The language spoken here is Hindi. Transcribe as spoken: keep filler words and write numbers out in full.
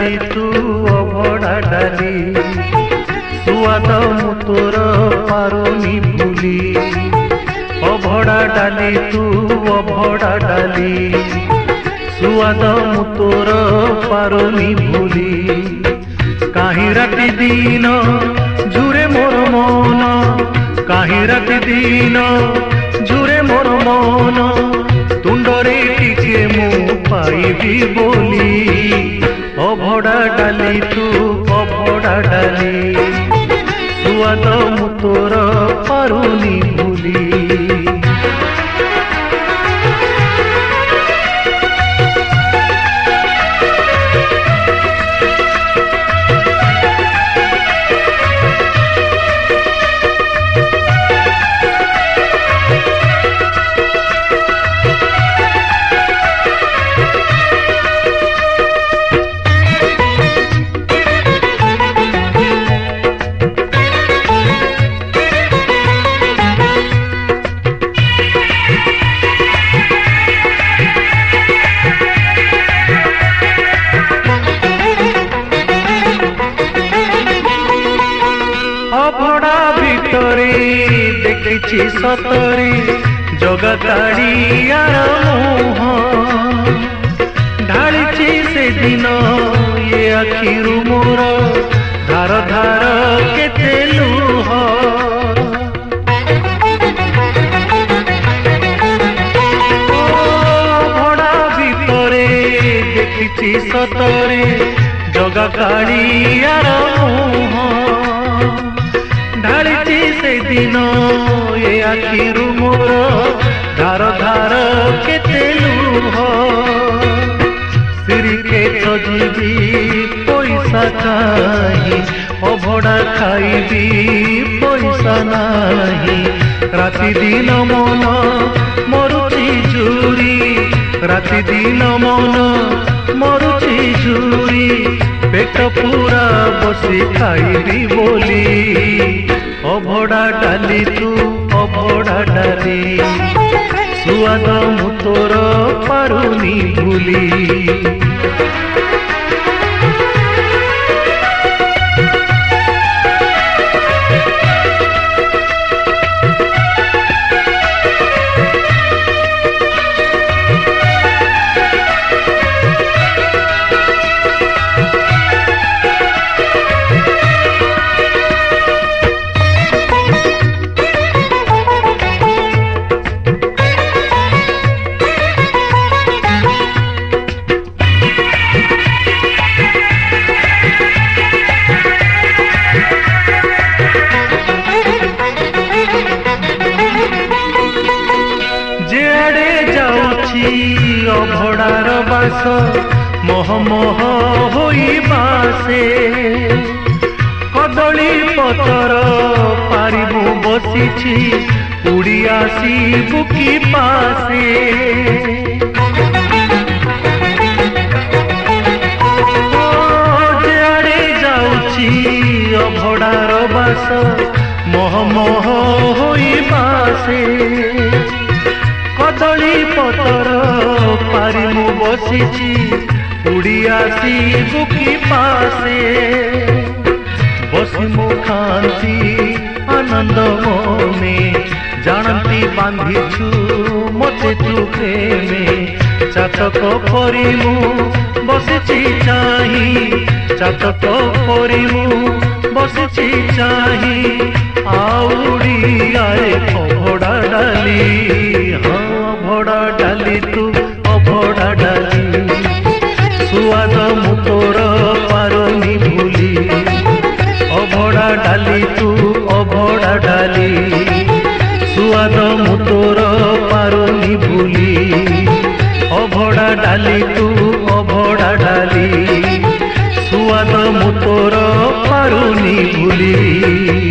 डाली तू अभड़ा डाली सुआद मु तोर पारुनी भूली अभड़ा डाली तू अभड़ा डाली सुआद मु तोर पारुनी भूली काहि राति दिन झुरे मोर मन काहि राति दिन झुरे मोर मन तुंडरे टिके मु पाइबी बोली अभड़ा डाली तू अभड़ा डाली सुआद मु तोर पारुनी भूली अभड़ा भितरे देखी सतरे जगताड़ियार मुह ढाली से दिन ये आखिरु मोर धार धार केते लुह अभड़ा भितरे देखी सतरे जगताड़ियार मुह ढाली से दिन ये आखिरु मोर धार धार केते लुह सिरी के सजीबी पैसा चाही अभड़ा खाइबी पैसा नाही राति दिन मन मरुची झुरी राति दिन मन मरुची झुरी पेट पूरा बसी खाइबी बोली अभड़ा डाली तू अभड़ा डाली सुआद मु तोर पारुनी भूली अभड़ार बास मोह मोह होई बासे कदली पतर पारिबु बसिछि उड़ी आसी बुकी पासे जेआड़े जाउछि अभड़ार बास मोह मोह होई बासे कदली पतर पारी मु बसिछि उड़ी आसी बुकी पासे बसी मु खांती आनंद मने जानती बांधिछु मते तू प्रेमे चातक परी मु बसिछि चाही चातक परी मु बसिछि चाही आउड़ी आए अभड़ा डाली हाँ अभड़ा डाली तू अभड़ा डाली सुआद मु तोर पारुनी भूली अभड़ा डाली तू अभड़ा डाली सुआद मु तोर पारुनी भूली अभड़ा डाली तू अभड़ा डाली सुआद मु तोर पारुनी भूली।